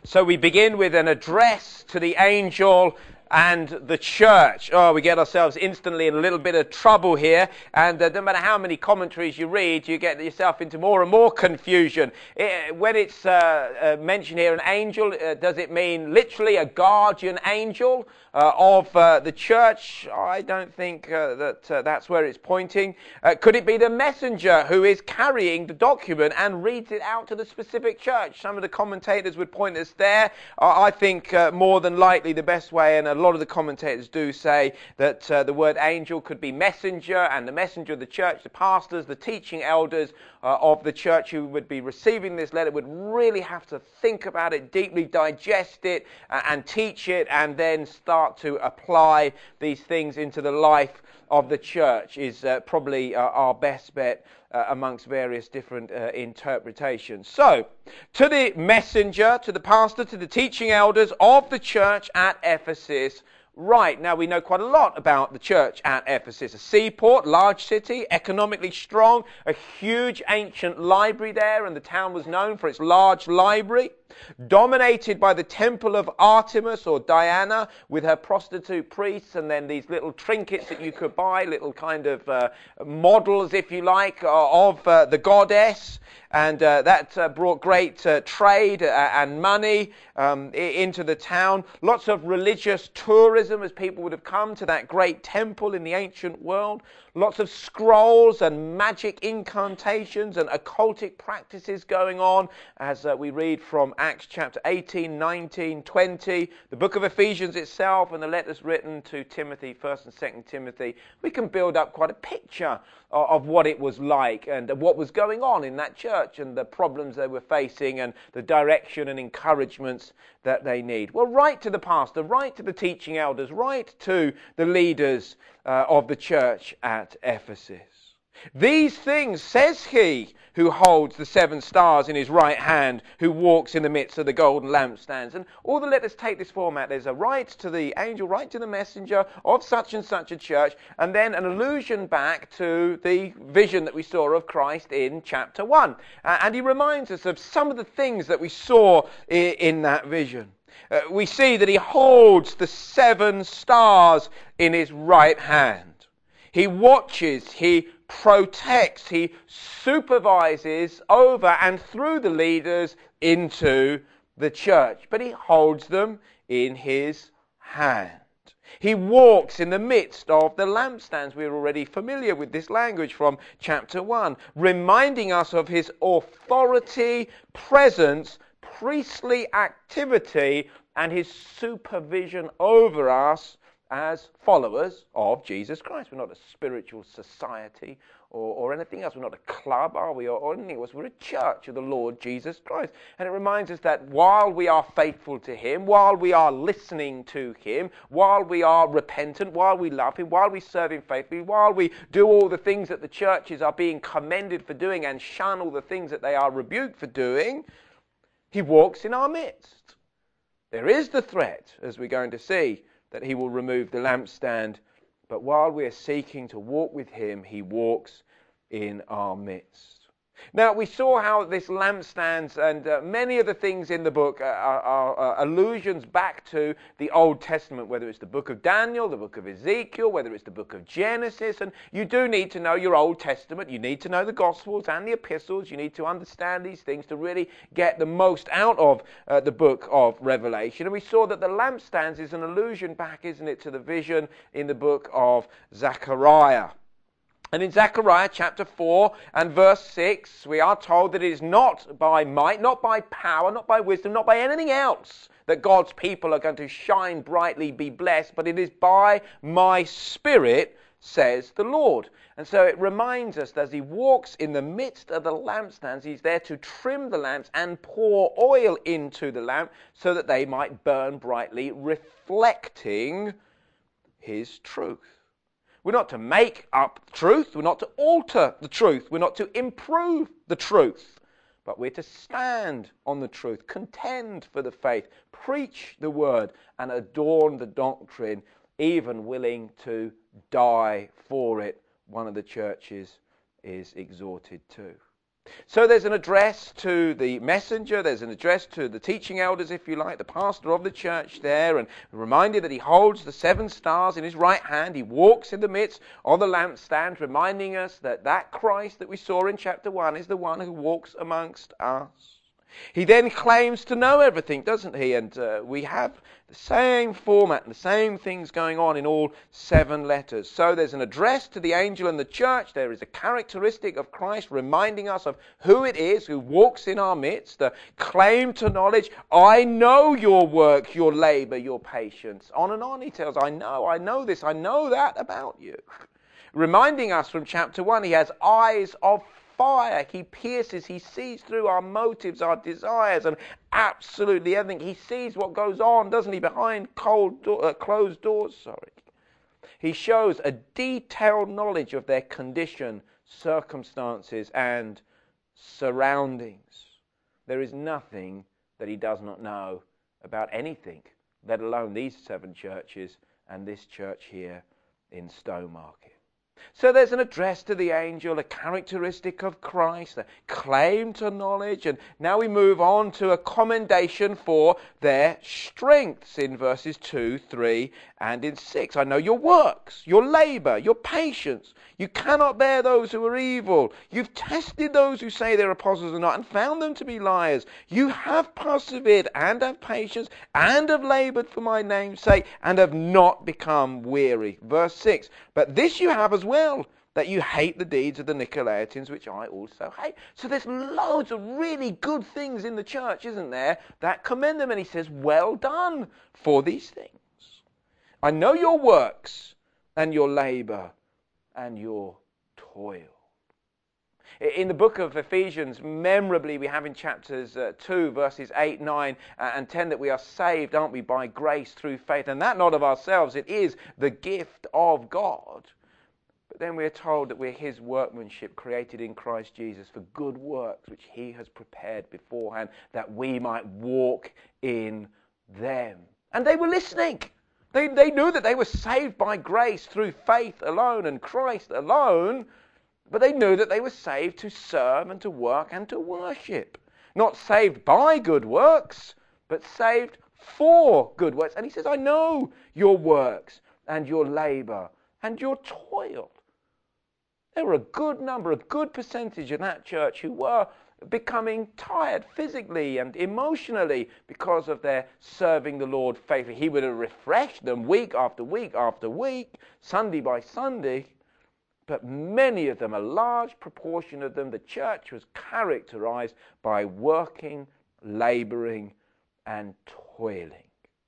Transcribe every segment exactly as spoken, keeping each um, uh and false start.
So we begin with an address to the angel and the church. Oh, we get ourselves instantly in a little bit of trouble here, and uh, no matter how many commentaries you read, you get yourself into more and more confusion. It, when it's uh, uh, mentioned here, an angel, uh, does it mean literally a guardian angel uh, of uh, the church? I don't think uh, that uh, that's where it's pointing. Uh, could it be the messenger who is carrying the document and reads it out to the specific church? Some of the commentators would point us there. Uh, I think uh, more than likely the best way, and a A lot of the commentators do say that uh, the word angel could be messenger, and the messenger of the church, the pastors, the teaching elders uh, of the church who would be receiving this letter would really have to think about it, deeply digest it, uh, and teach it, and then start to apply these things into the life of the church is uh, probably uh, our best bet uh, amongst various different uh, interpretations. So, to the messenger, to the pastor, to the teaching elders of the church at Ephesus, right, now we know quite a lot about the church at Ephesus. A seaport, large city, economically strong, a huge ancient library there, and the town was known for its large library, dominated by the temple of Artemis or Diana with her prostitute priests, and then these little trinkets that you could buy, little kind of uh, models, if you like, uh, of uh, the goddess. And uh, that uh, brought great uh, trade uh, and money um, I- into the town. Lots of religious tourism as people would have come to that great temple in the ancient world. Lots of scrolls and magic incantations and occultic practices going on as uh, we read from Acts chapter eighteen, nineteen, twenty, the book of Ephesians itself, and the letters written to Timothy, First and Second Timothy. We can build up quite a picture of, of what it was like and what was going on in that church and the problems they were facing and the direction and encouragements that they need. Well, right to the pastor, right to the teaching elders, right to the leaders uh, of the church at Ephesus. These things says he who holds the seven stars in his right hand, who walks in the midst of the golden lampstands. And all the letters take this format. There's a right to the angel, right to the messenger of such and such a church, and then an allusion back to the vision that we saw of Christ in chapter one. Uh, and he reminds us of some of the things that we saw in, in that vision. Uh, we see that he holds the seven stars in his right hand. He watches, he protects, he supervises over and through the leaders into the church. But he holds them in his hand. He walks in the midst of the lampstands. We're already familiar with this language from chapter one, reminding us of his authority, presence, priestly activity, and his supervision over us as followers of Jesus Christ. We're not a spiritual society or, or anything else. We're not a club, are we, or, or anything else. We're a church of the Lord Jesus Christ. And it reminds us that while we are faithful to him, while we are listening to him, while we are repentant, while we love him, while we serve him faithfully, while we do all the things that the churches are being commended for doing and shun all the things that they are rebuked for doing, he walks in our midst. There is the threat, as we're going to see, that he will remove the lampstand, but while we are seeking to walk with him, he walks in our midst. Now, we saw how this lampstands and uh, many of the things in the book are, are, are allusions back to the Old Testament, whether it's the book of Daniel, the book of Ezekiel, whether it's the book of Genesis. And you do need to know your Old Testament. You need to know the Gospels and the epistles. You need to understand these things to really get the most out of uh, the book of Revelation. And we saw that the lampstands is an allusion back, isn't it, to the vision in the book of Zechariah. And in Zechariah chapter four and verse six, we are told that it is not by might, not by power, not by wisdom, not by anything else that God's people are going to shine brightly, be blessed, but it is by my Spirit, says the Lord. And so it reminds us that as he walks in the midst of the lampstands, he's there to trim the lamps and pour oil into the lamp so that they might burn brightly, reflecting his truth. We're not to make up truth. We're not to alter the truth. We're not to improve the truth. But we're to stand on the truth, contend for the faith, preach the word, and adorn the doctrine, even willing to die for it, one of the churches is exhorted to. So there's an address to the messenger, there's an address to the teaching elders, if you like, the pastor of the church there, and reminded that he holds the seven stars in his right hand. He walks in the midst of the lampstand, reminding us that that Christ that we saw in chapter one is the one who walks amongst us. He then claims to know everything, doesn't he? And uh, we have the same format and the same things going on in all seven letters. So there's an address to the angel and the church. There is a characteristic of Christ reminding us of who it is who walks in our midst. The claim to knowledge. I know your work, your labor, your patience. On and on he tells, I know, I know this, I know that about you. Reminding us from chapter one, he has eyes of fire. He pierces, he sees through our motives, our desires, and absolutely everything. He sees what goes on, doesn't he, behind cold do- uh, closed doors, sorry. He shows a detailed knowledge of their condition, circumstances, and surroundings. There is nothing that he does not know about anything, let alone these seven churches and this church here in Stowmarket. So there's an address to the angel, a characteristic of Christ, a claim to knowledge, and now we move on to a commendation for their strengths in verses two, three, and in six. I know your works, your labor, your patience. You cannot bear those who are evil. You've tested those who say they're apostles or not and found them to be liars. You have persevered and have patience and have labored for my name's sake and have not become weary. Verse six, but this you have as well, that you hate the deeds of the Nicolaitans, which I also hate. So there's loads of really good things in the church, isn't there, that commend them. And he says, well done for these things. I know your works and your labor and your toil. In the book of Ephesians, memorably, we have in chapters uh, two, verses eight, nine, and ten, that we are saved, aren't we, by grace through faith. And that not of ourselves, it is the gift of God. But then we are told that we're his workmanship, created in Christ Jesus for good works, which he has prepared beforehand, that we might walk in them. And they were listening. They, they knew that they were saved by grace through faith alone and Christ alone, but they knew that they were saved to serve and to work and to worship. Not saved by good works, but saved for good works. And he says, I know your works and your labor and your toil. There were a good number, a good percentage in that church who were becoming tired physically and emotionally because of their serving the Lord faithfully. He would have refreshed them week after week after week, Sunday by Sunday. But many of them, a large proportion of them, the church was characterized by working, laboring, and toiling.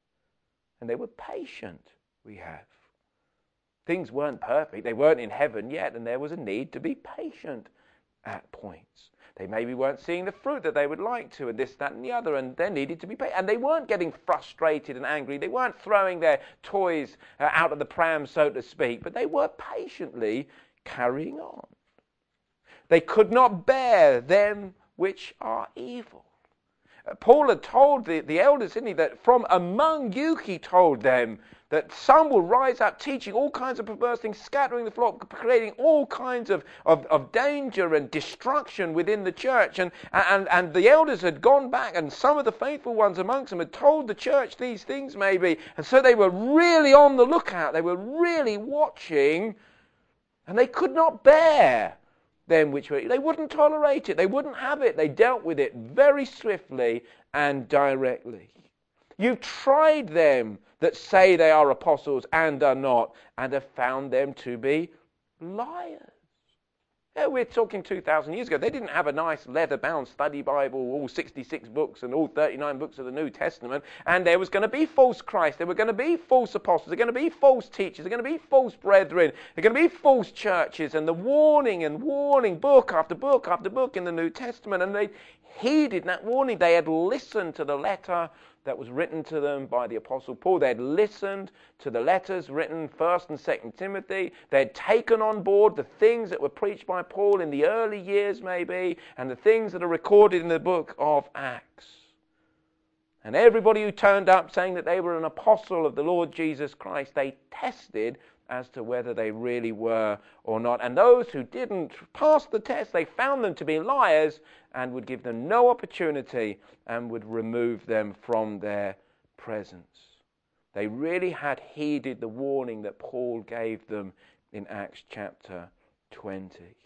And they were patient, we have. Things weren't perfect. They weren't in heaven yet, and there was a need to be patient at points. They maybe weren't seeing the fruit that they would like to, and this, that, and the other, and they needed to be patient. And they weren't getting frustrated and angry. They weren't throwing their toys uh, out of the pram, so to speak, but they were patiently carrying on. They could not bear them which are evil. Uh, Paul had told the, the elders, didn't he, that from among you, he told them, that some will rise up teaching all kinds of perverse things, scattering the flock, creating all kinds of, of, of danger and destruction within the church. And, and, and the elders had gone back, and some of the faithful ones amongst them had told the church these things maybe. And so they were really on the lookout. They were really watching, and they could not bear them which were. They wouldn't tolerate it. They wouldn't have it. They dealt with it very swiftly and directly. You've tried them that say they are apostles and are not, and have found them to be liars. Yeah, we're talking two thousand years ago. They didn't have a nice leather-bound study Bible, all sixty-six books and all thirty-nine books of the New Testament, and there was going to be false Christ. There were going to be false apostles. There were going to be false teachers. There were going to be false brethren. There were going to be false churches, and the warning and warning, book after book after book in the New Testament, and they heeded that warning. They had listened to the letter that was written to them by the Apostle Paul. They had listened to the letters written First and Second Timothy. They had taken on board the things that were preached by Paul in the early years maybe, and the things that are recorded in the book of Acts. And everybody who turned up saying that they were an apostle of the Lord Jesus Christ, they tested as to whether they really were or not. And those who didn't pass the test, they found them to be liars and would give them no opportunity and would remove them from their presence. They really had heeded the warning that Paul gave them in Acts chapter twenty.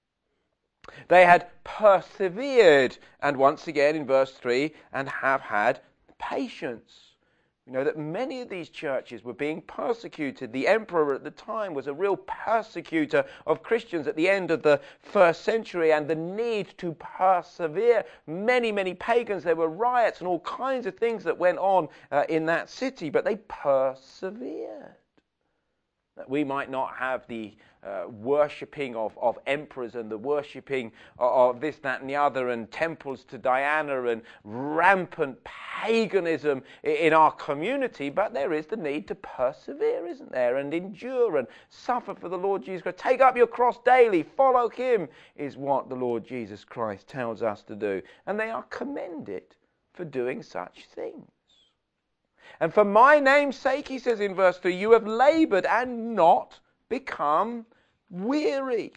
They had persevered, and once again in verse three, and have had patience. You know that many of these churches were being persecuted. The emperor at the time was a real persecutor of Christians at the end of the first century, and the need to persevere. Many, many pagans, there were riots and all kinds of things that went on uh, in that city, but they persevered. That we might not have the uh, worshipping of, of emperors and the worshipping of, of this, that and the other, and temples to Diana and rampant paganism in our community, but there is the need to persevere, isn't there, and endure and suffer for the Lord Jesus Christ. Take up your cross daily, follow him, is what the Lord Jesus Christ tells us to do. And they are commended for doing such things. And for my name's sake, he says in verse three, you have labored and not become weary.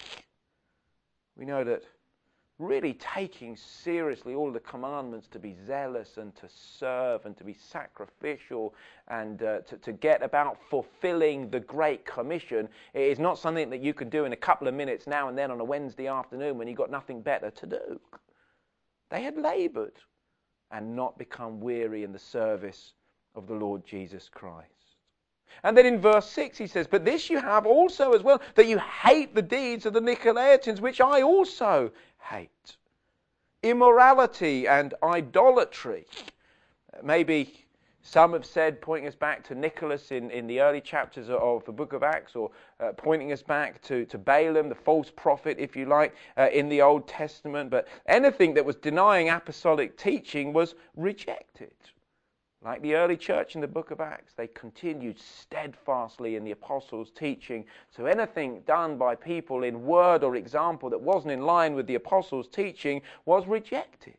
We know that really taking seriously all the commandments to be zealous and to serve and to be sacrificial and uh, to, to get about fulfilling the Great Commission, it is not something that you can do in a couple of minutes now and then on a Wednesday afternoon when you've got nothing better to do. They had labored and not become weary in the service of the Lord Jesus Christ. And then in verse six he says, but this you have also as well, that you hate the deeds of the Nicolaitans, which I also hate. Immorality and idolatry. Maybe some have said, pointing us back to Nicholas in, in the early chapters of the book of Acts, or uh, pointing us back to, to Balaam, the false prophet, if you like, uh, in the Old Testament. But anything that was denying apostolic teaching was rejected. Like the early church in the book of Acts, they continued steadfastly in the apostles' teaching. So anything done by people in word or example that wasn't in line with the apostles' teaching was rejected.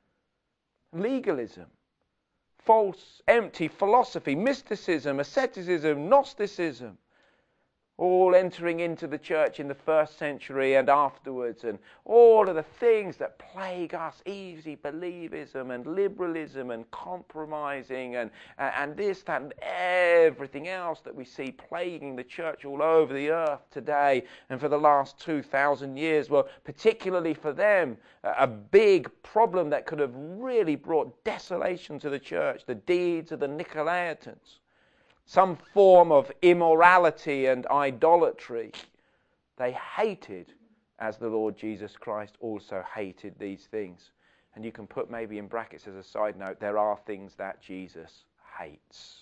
Legalism, false, empty philosophy, mysticism, asceticism, Gnosticism, all entering into the church in the first century and afterwards, and all of the things that plague us, easy believism and liberalism and compromising and, and this, that, and everything else that we see plaguing the church all over the earth today and for the last two thousand years. Well, particularly for them, a big problem that could have really brought desolation to the church, the deeds of the Nicolaitans. Some form of immorality and idolatry. They hated, as the Lord Jesus Christ also hated these things. And you can put maybe in brackets as a side note, there are things that Jesus hates.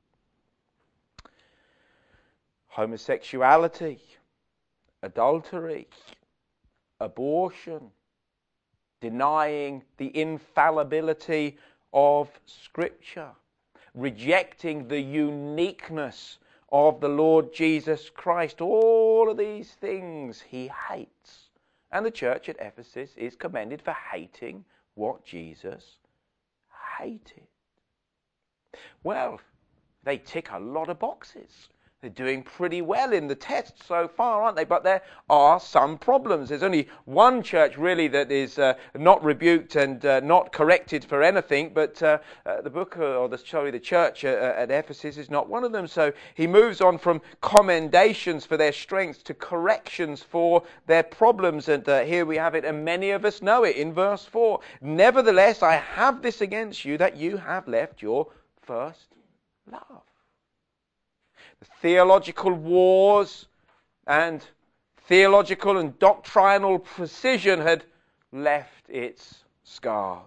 Homosexuality, adultery, abortion, denying the infallibility of Scripture, rejecting the uniqueness of the Lord Jesus Christ. All of these things he hates. And the church at Ephesus is commended for hating what Jesus hated. Well, they tick a lot of boxes. They're doing pretty well in the test so far, aren't they? But there are some problems. There's only one church really that is uh, not rebuked and uh, not corrected for anything, but uh, uh, the book, uh, or the, sorry, the church uh, at Ephesus is not one of them. So he moves on from commendations for their strengths to corrections for their problems. And uh, here we have it, and many of us know it in verse four. Nevertheless, I have this against you, that you have left your first love. Theological wars and theological and doctrinal precision had left its scars.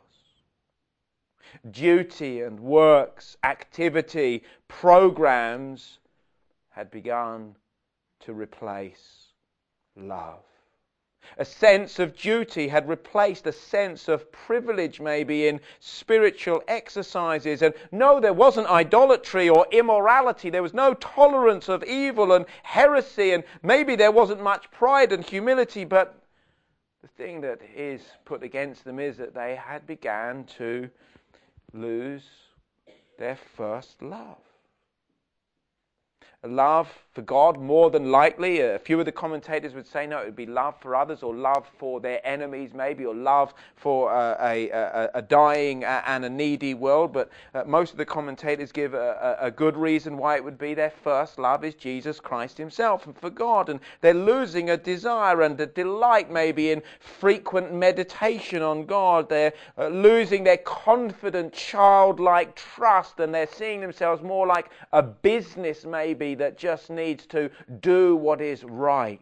Duty and works, activity, programs had begun to replace love. A sense of duty had replaced a sense of privilege maybe in spiritual exercises. And no, there wasn't idolatry or immorality. There was no tolerance of evil and heresy. And maybe there wasn't much pride and humility. But the thing that is put against them is that they had begun to lose their first love. love for God more than likely. A few of the commentators would say no, it would be love for others, or love for their enemies maybe, or love for uh, a, a, a dying and a needy world. But uh, most of the commentators give a, a good reason why it would be their first love is Jesus Christ himself and for God. And they're losing a desire and a delight maybe in frequent meditation on God. They're uh, losing their confident childlike trust, and they're seeing themselves more like a business maybe that just needs to do what is right.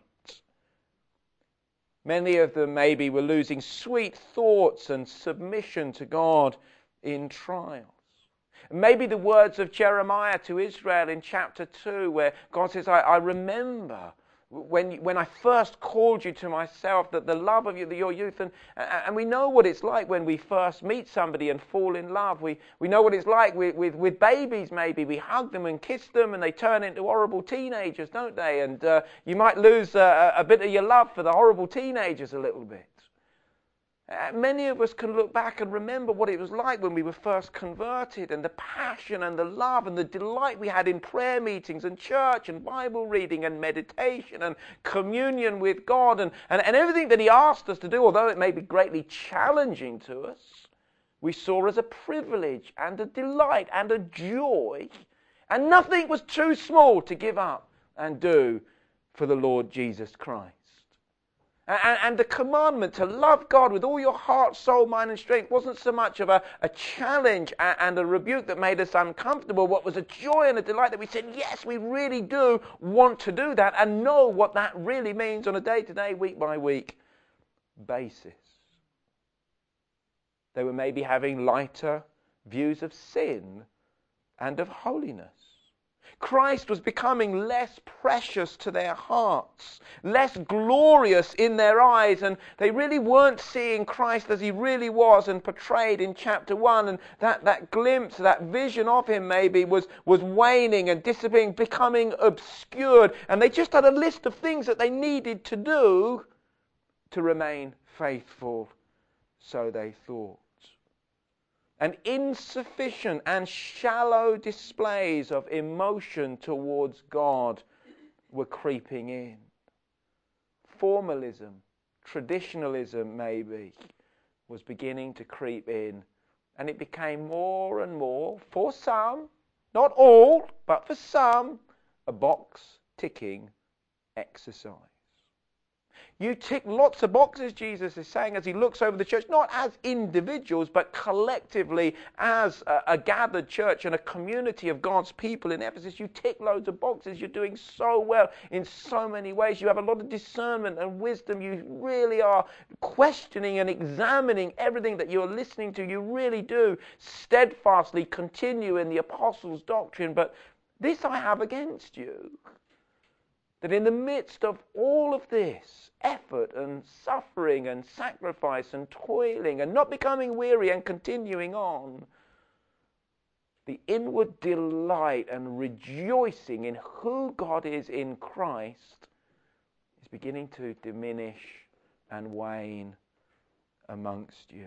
Many of them maybe were losing sweet thoughts and submission to God in trials. Maybe the words of Jeremiah to Israel in chapter two, where God says, I, I remember when, when I first called you to myself, that the love of you, your youth, and, and we know what it's like when we first meet somebody and fall in love. We, we know what it's like with, with, with babies maybe. We hug them and kiss them and they turn into horrible teenagers, don't they? And uh, you might lose uh, a bit of your love for the horrible teenagers a little bit. Uh, many of us can look back and remember what it was like when we were first converted, and the passion and the love and the delight we had in prayer meetings and church and Bible reading and meditation and communion with God and, and, and everything that he asked us to do, although it may be greatly challenging to us, we saw as a privilege and a delight and a joy, and nothing was too small to give up and do for the Lord Jesus Christ. And, and the commandment to love God with all your heart, soul, mind and strength wasn't so much of a, a challenge and, and a rebuke that made us uncomfortable. What was a joy and a delight that we said, yes, we really do want to do that and know what that really means on a day-to-day, week-by-week basis. They were maybe having lighter views of sin and of holiness. Christ was becoming less precious to their hearts, less glorious in their eyes, and they really weren't seeing Christ as he really was and portrayed in chapter one, and that, that glimpse, that vision of him maybe was, was waning and disappearing, becoming obscured, and they just had a list of things that they needed to do to remain faithful, so they thought. And insufficient and shallow displays of emotion towards God were creeping in. Formalism, traditionalism maybe, was beginning to creep in. And it became more and more, for some, not all, but for some, a box-ticking exercise. You tick lots of boxes, Jesus is saying, as he looks over the church, not as individuals, but collectively as a, a gathered church and a community of God's people in Ephesus. You tick loads of boxes. You're doing so well in so many ways. You have a lot of discernment and wisdom. You really are questioning and examining everything that you're listening to. You really do steadfastly continue in the apostles' doctrine. But this I have against you, that in the midst of all of this effort and suffering and sacrifice and toiling and not becoming weary and continuing on, the inward delight and rejoicing in who God is in Christ is beginning to diminish and wane amongst you.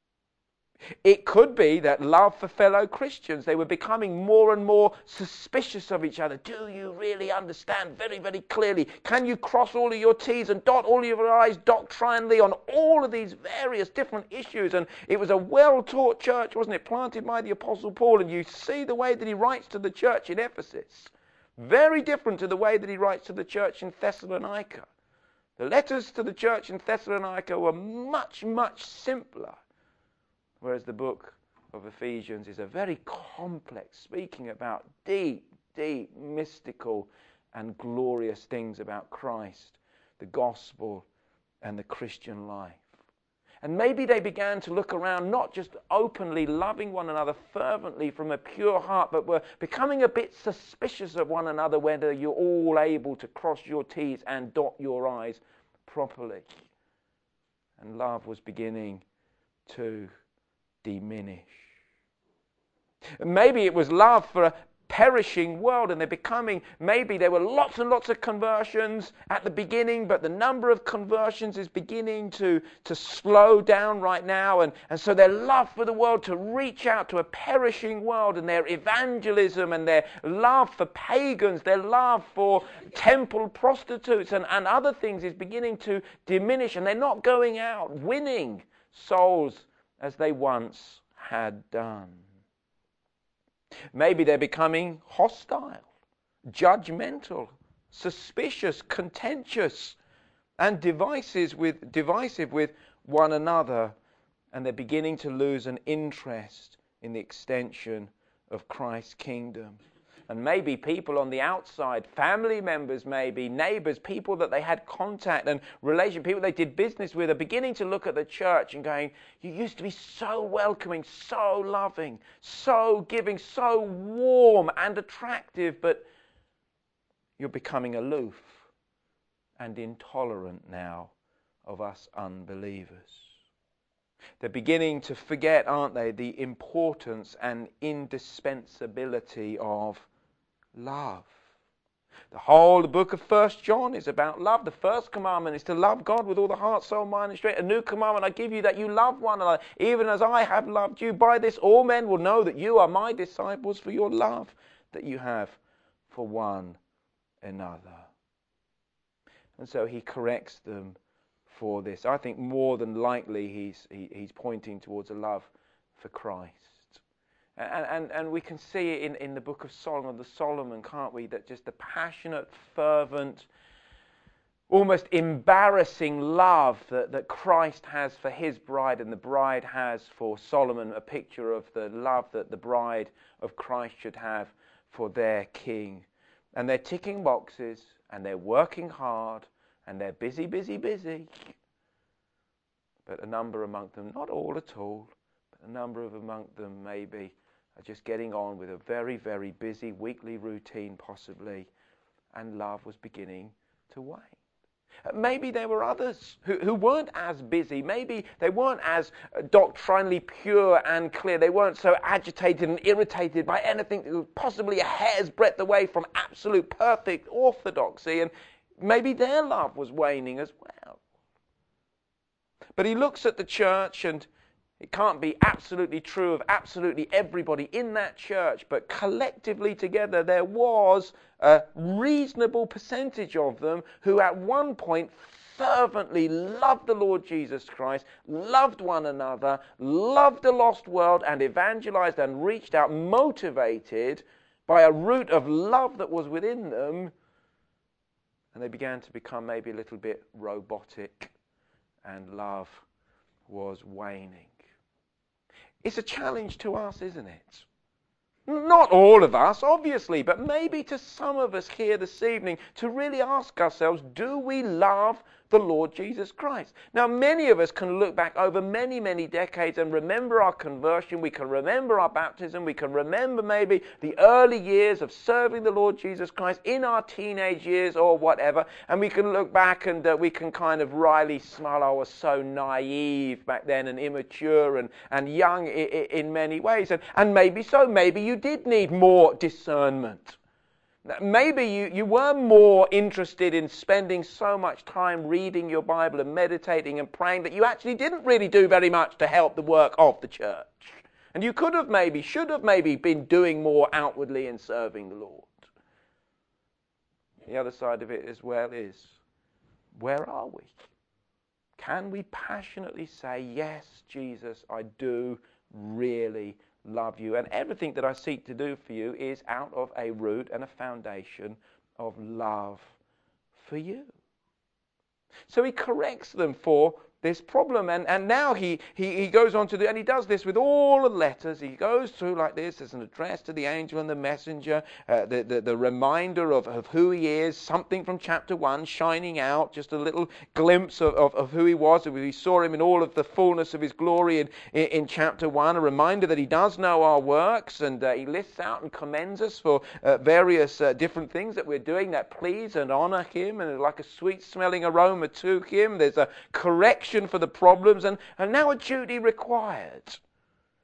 It could be that love for fellow Christians, they were becoming more and more suspicious of each other. Do you really understand very, very clearly? Can you cross all of your T's and dot all of your I's doctrinally on all of these various different issues? And it was a well-taught church, wasn't it? Planted by the Apostle Paul. And you see the way that he writes to the church in Ephesus. Very different to the way that he writes to the church in Thessalonica. The letters to the church in Thessalonica were much, much simpler. Whereas the book of Ephesians is a very complex, speaking about deep, deep, mystical and glorious things about Christ, the gospel and the Christian life. And maybe they began to look around, not just openly loving one another fervently from a pure heart, but were becoming a bit suspicious of one another, whether you're all able to cross your T's and dot your I's properly. And love was beginning to diminish. Maybe it was love for perishing world, and they're becoming, maybe there were lots and lots of conversions at the beginning, but the number of conversions is beginning to, to slow down right now, and, and so their love for the world to reach out to a perishing world, and their evangelism and their love for pagans, their love for temple prostitutes and, and other things is beginning to diminish, and they're not going out winning souls as they once had done. Maybe they're becoming hostile, judgmental, suspicious, contentious, and divisive with, divisive with one another, and they're beginning to lose an interest in the extension of Christ's kingdom. And maybe people on the outside, family members maybe, neighbors, people that they had contact and relation, people they did business with, are beginning to look at the church and going, you used to be so welcoming, so loving, so giving, so warm and attractive, but you're becoming aloof and intolerant now of us unbelievers. They're beginning to forget, aren't they, the importance and indispensability of love. The whole book of First John is about love. The first commandment is to love God with all the heart, soul, mind, and strength. A new commandment I give you, that you love one another, even as I have loved you. By this all men will know that you are my disciples, for your love that you have for one another. And so he corrects them for this. I think more than likely he's he, he's pointing towards a love for Christ. And, and, and we can see it in, in the book of Solomon, the Solomon, can't we? That just the passionate, fervent, almost embarrassing love that, that Christ has for his bride and the bride has for Solomon, a picture of the love that the bride of Christ should have for their king. And they're ticking boxes, and they're working hard, and they're busy, busy, busy. But a number among them, not all at all, but a number of among them maybe are just getting on with a very, very busy weekly routine possibly, and love was beginning to wane. Maybe there were others who, who weren't as busy. Maybe they weren't as doctrinally pure and clear. They weren't so agitated and irritated by anything that was possibly a hair's breadth away from absolute perfect orthodoxy. And maybe their love was waning as well. But he looks at the church, and it can't be absolutely true of absolutely everybody in that church, but collectively together there was a reasonable percentage of them who at one point fervently loved the Lord Jesus Christ, loved one another, loved the lost world, and evangelized and reached out, motivated by a root of love that was within them. And they began to become maybe a little bit robotic, and love was waning. It's a challenge to us, isn't it? Not all of us, obviously, but maybe to some of us here this evening to really ask ourselves, do we love the Lord Jesus Christ? Now, many of us can look back over many, many decades and remember our conversion. We can remember our baptism. We can remember maybe the early years of serving the Lord Jesus Christ in our teenage years or whatever. And we can look back and uh, we can kind of wryly smile. I was so naive back then and immature and, and young in, in many ways. And, and maybe so. Maybe you did need more discernment. Maybe you, you were more interested in spending so much time reading your Bible and meditating and praying that you actually didn't really do very much to help the work of the church. And you could have maybe, should have maybe been doing more outwardly in serving the Lord. The other side of it as well is, where are we? Can we passionately say, yes, Jesus, I do really love you, and everything that I seek to do for you is out of a root and a foundation of love for you. So he corrects them for this problem, and, and now he, he, he goes on to do, and he does this with all the letters. He goes through like this. There's an address to the angel and the messenger, uh, the, the, the reminder of, of who he is, something from chapter one shining out, just a little glimpse of, of, of who he was. We saw him in all of the fullness of his glory in, in, in chapter one, a reminder that he does know our works, and uh, he lists out and commends us for uh, various uh, different things that we're doing that please and honor him, and like a sweet smelling aroma to him. There's a correction for the problems, and, and now a duty required.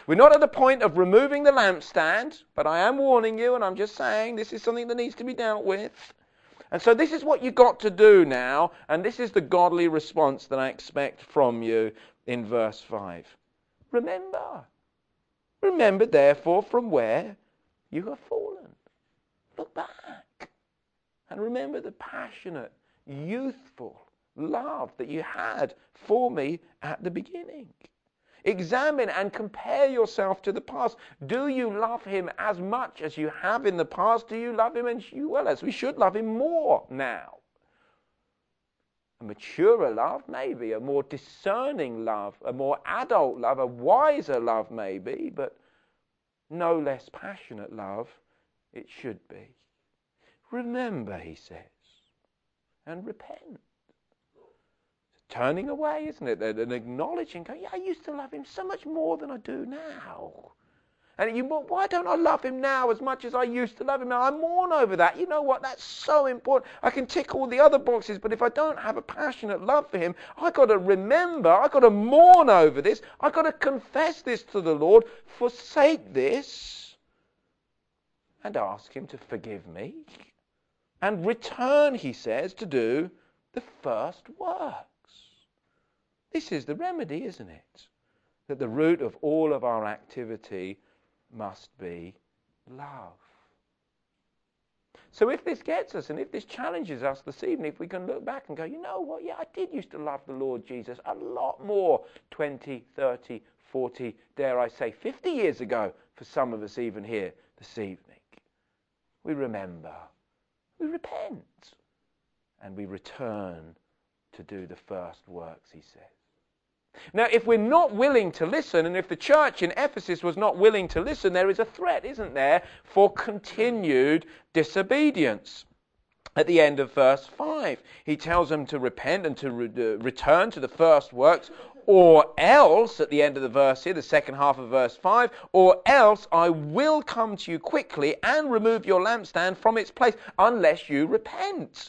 We're not at the point of removing the lampstand, but I am warning you, and I'm just saying this is something that needs to be dealt with. And so this is what you've got to do now, and this is the godly response that I expect from you in verse five. Remember. Remember, therefore, from where you have fallen. Look back. And remember the passionate, youthful love that you had for me at the beginning. Examine and compare yourself to the past. Do you love him as much as you have in the past? Do you love him, and you, well, as we should love him more now? A maturer love, maybe. A more discerning love. A more adult love. A wiser love, maybe. But no less passionate love it should be. Remember, he says, and repent. Turning away, isn't it? And acknowledging, going, yeah, I used to love him so much more than I do now. And you, why don't I love him now as much as I used to love him now? I mourn over that. You know what? That's so important. I can tick all the other boxes, but if I don't have a passionate love for him, I've got to remember, I've got to mourn over this. I've got to confess this to the Lord, forsake this, and ask him to forgive me. And return, he says, to do the first work. This is the remedy, isn't it? That the root of all of our activity must be love. So if this gets us, and if this challenges us this evening, if we can look back and go, you know what, yeah, I did used to love the Lord Jesus a lot more twenty, thirty, forty, dare I say fifty years ago, for some of us even here this evening. We remember, we repent, and we return to do the first works, he says. Now, if we're not willing to listen, and if the church in Ephesus was not willing to listen, there is a threat, isn't there, for continued disobedience. At the end of verse five, he tells them to repent and to re- uh, return to the first works, or else, at the end of the verse here, the second half of verse five, or else I will come to you quickly and remove your lampstand from its place, unless you repent.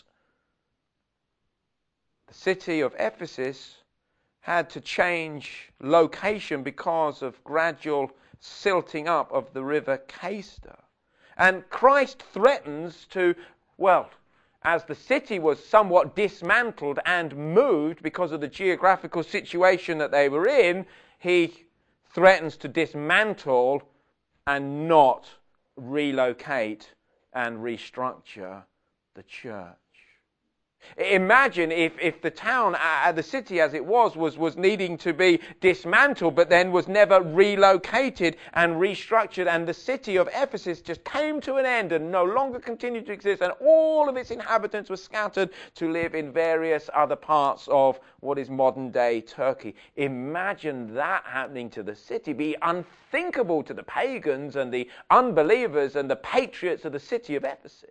The city of Ephesus had to change location because of gradual silting up of the river Cayster. And Christ threatens to, well, as the city was somewhat dismantled and moved because of the geographical situation that they were in, he threatens to dismantle and not relocate and restructure the church. Imagine if, if the town, uh, the city as it was, was, was needing to be dismantled, but then was never relocated and restructured, and the city of Ephesus just came to an end and no longer continued to exist, and all of its inhabitants were scattered to live in various other parts of what is modern-day Turkey. Imagine that happening to the city. It'd be unthinkable to the pagans and the unbelievers and the patriots of the city of Ephesus.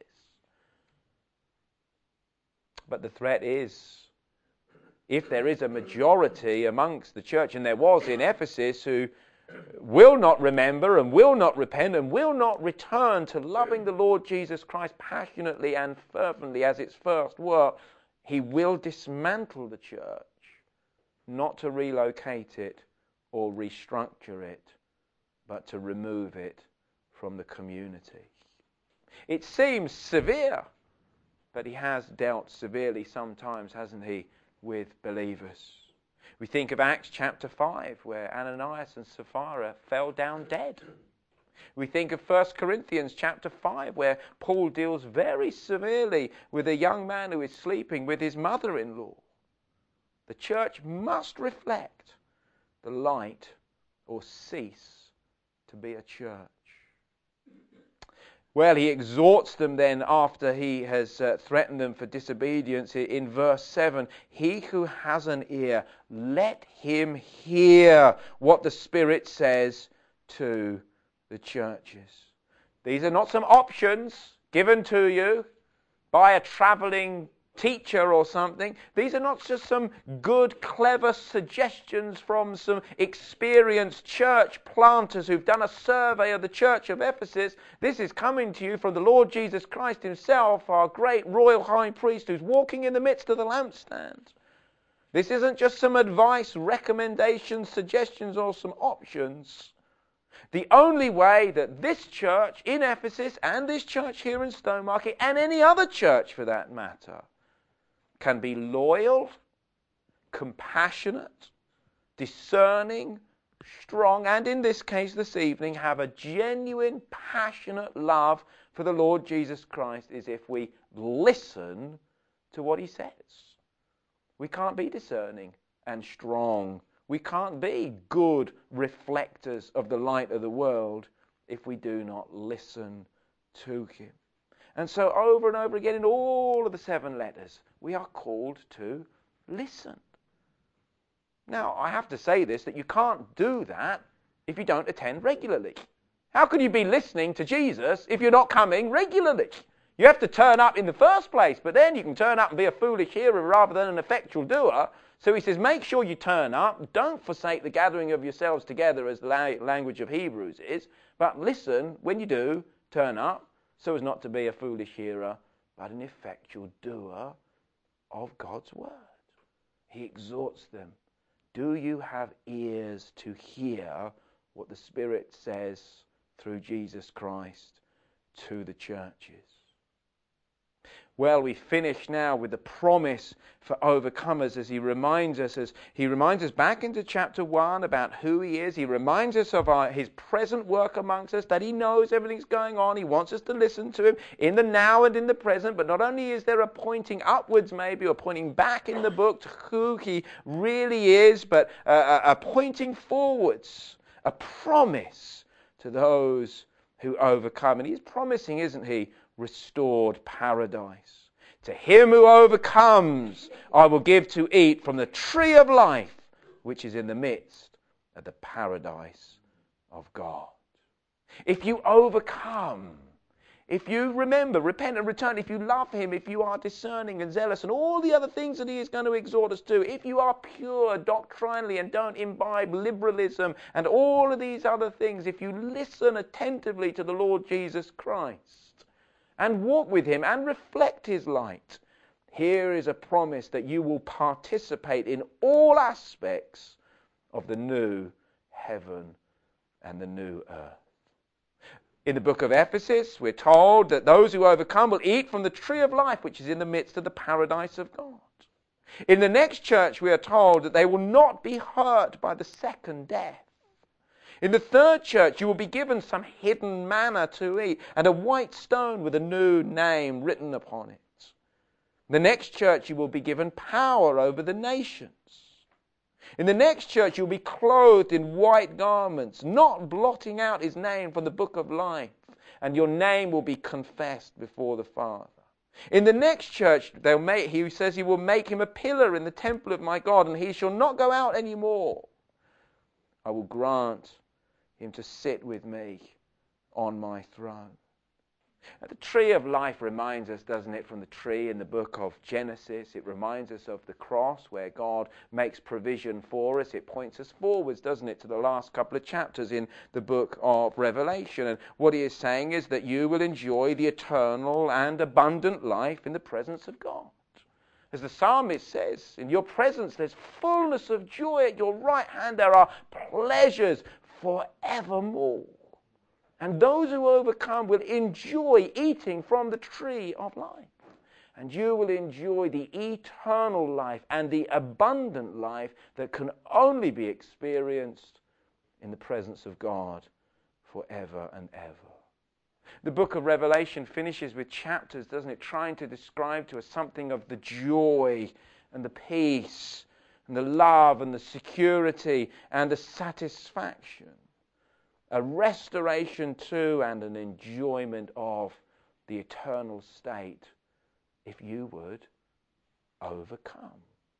But the threat is, if there is a majority amongst the church, and there was in Ephesus, who will not remember and will not repent and will not return to loving the Lord Jesus Christ passionately and fervently as its first work, he will dismantle the church, not to relocate it or restructure it, but to remove it from the community. It seems severe, but he has dealt severely sometimes, hasn't he, with believers. We think of Acts chapter five, where Ananias and Sapphira fell down dead. We think of First Corinthians chapter five, where Paul deals very severely with a young man who is sleeping with his mother-in-law. The church must reflect the light or cease to be a church. Well, he exhorts them then after he has uh, threatened them for disobedience in verse seven. He who has an ear, let him hear what the Spirit says to the churches. These are not some options given to you by a traveling teacher or something. These are not just some good, clever suggestions from some experienced church planters who've done a survey of the church of Ephesus. This is coming to you from the Lord Jesus Christ himself, our great royal high priest who's walking in the midst of the lampstand. This isn't just some advice, recommendations, suggestions, or some options. The only way that this church in Ephesus and this church here in Stowmarket and any other church for that matter can be loyal, compassionate, discerning, strong, and in this case this evening have a genuine, passionate love for the Lord Jesus Christ is if we listen to what he says. We can't be discerning and strong. We can't be good reflectors of the light of the world if we do not listen to him. And so over and over again in all of the seven letters, we are called to listen. Now, I have to say this, that you can't do that if you don't attend regularly. How can you be listening to Jesus if you're not coming regularly? You have to turn up in the first place, but then you can turn up and be a foolish hearer rather than an effectual doer. So he says, make sure you turn up. Don't forsake the gathering of yourselves together, as the language of Hebrews is. But listen, when you do, turn up, so as not to be a foolish hearer, but an effectual doer of God's word. He exhorts them. Do you have ears to hear what the Spirit says through Jesus Christ to the churches? Well, we finish now with the promise for overcomers as he reminds us, as he reminds us back into chapter one about who he is. He reminds us of our, his present work amongst us, that he knows everything's going on. He wants us to listen to him in the now and in the present. But not only is there a pointing upwards maybe, or pointing back in the book to who he really is, but a, a pointing forwards, a promise to those who overcome. And he's promising, isn't he, restored paradise. To him who overcomes, I will give to eat from the tree of life, which is in the midst of the paradise of God. If you overcome, if you remember, repent and return, if you love him, if you are discerning and zealous, and all the other things that he is going to exhort us to, if you are pure doctrinally and don't imbibe liberalism and all of these other things, if you listen attentively to the Lord Jesus Christ, and walk with him and reflect his light, here is a promise that you will participate in all aspects of the new heaven and the new earth. In the book of Ephesus, we're told that those who overcome will eat from the tree of life, which is in the midst of the paradise of God. In the next church, we are told that they will not be hurt by the second death. In the third church, you will be given some hidden manna to eat and a white stone with a new name written upon it. In the next church, you will be given power over the nations. In the next church, you'll be clothed in white garments, not blotting out his name from the book of life, and your name will be confessed before the Father. In the next church, they'll make, he says he will make him a pillar in the temple of my God, and he shall not go out any more. I will grant him to sit with me on my throne. Now, the tree of life reminds us, doesn't it, from the tree in the book of Genesis. It reminds us of the cross where God makes provision for us. It points us forwards, doesn't it, to the last couple of chapters in the book of Revelation. And what he is saying is that you will enjoy the eternal and abundant life in the presence of God. As the psalmist says, in your presence there's fullness of joy. At your right hand there are pleasures forevermore. And those who overcome will enjoy eating from the tree of life. And you will enjoy the eternal life and the abundant life that can only be experienced in the presence of God forever and ever. The book of Revelation finishes with chapters, doesn't it, trying to describe to us something of the joy and the peace and the love and the security and the satisfaction. A restoration to and an enjoyment of the eternal state if you would overcome.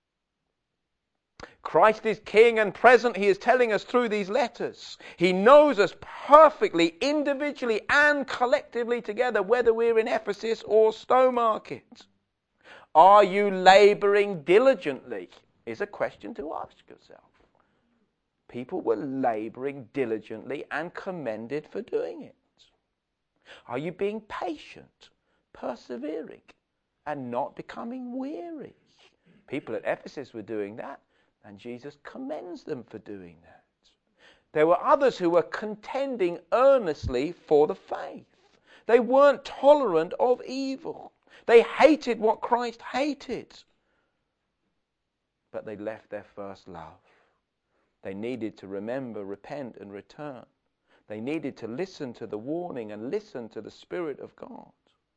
Christ is King and present. He is telling us through these letters. He knows us perfectly, individually and collectively together, whether we're in Ephesus or Stowmarket. Are you labouring diligently? Is a question to ask yourself. People were labouring diligently and commended for doing it. Are you being patient, persevering, and not becoming weary? People at Ephesus were doing that, and Jesus commends them for doing that. There were others who were contending earnestly for the faith. They weren't tolerant of evil. They hated what Christ hated. But they left their first love. They needed to remember, repent, and return. They needed to listen to the warning and listen to the Spirit of God.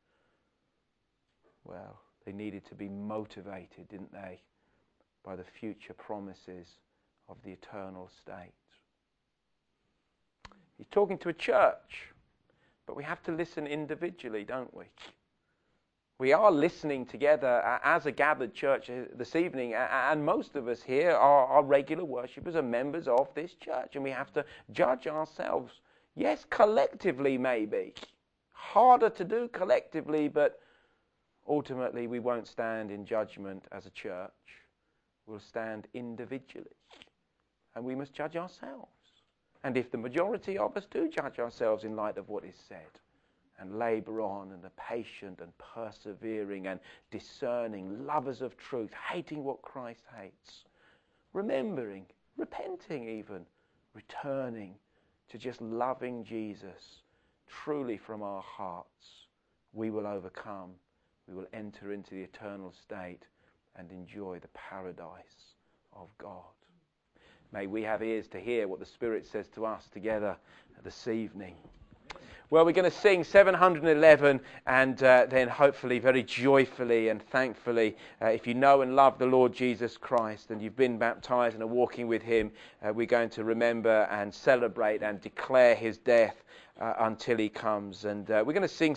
Well, they needed to be motivated, didn't they, by the future promises of the eternal state. He's talking to a church, but we have to listen individually, don't we? We are listening together as a gathered church this evening, and most of us here are, are regular worshippers and members of this church, and we have to judge ourselves. Yes, collectively maybe. Harder to do collectively, but ultimately we won't stand in judgment as a church. We'll stand individually, and we must judge ourselves. And if the majority of us do judge ourselves in light of what is said, and labour on and are patient and persevering and discerning, lovers of truth, hating what Christ hates, remembering, repenting even, returning to just loving Jesus truly from our hearts, we will overcome. We will enter into the eternal state and enjoy the paradise of God. May we have ears to hear what the Spirit says to us together this evening. Well, we're going to sing seven hundred eleven, and uh, then hopefully very joyfully and thankfully, uh, if you know and love the Lord Jesus Christ and you've been baptized and are walking with him, uh, we're going to remember and celebrate and declare his death uh, until he comes. And uh, we're going to sing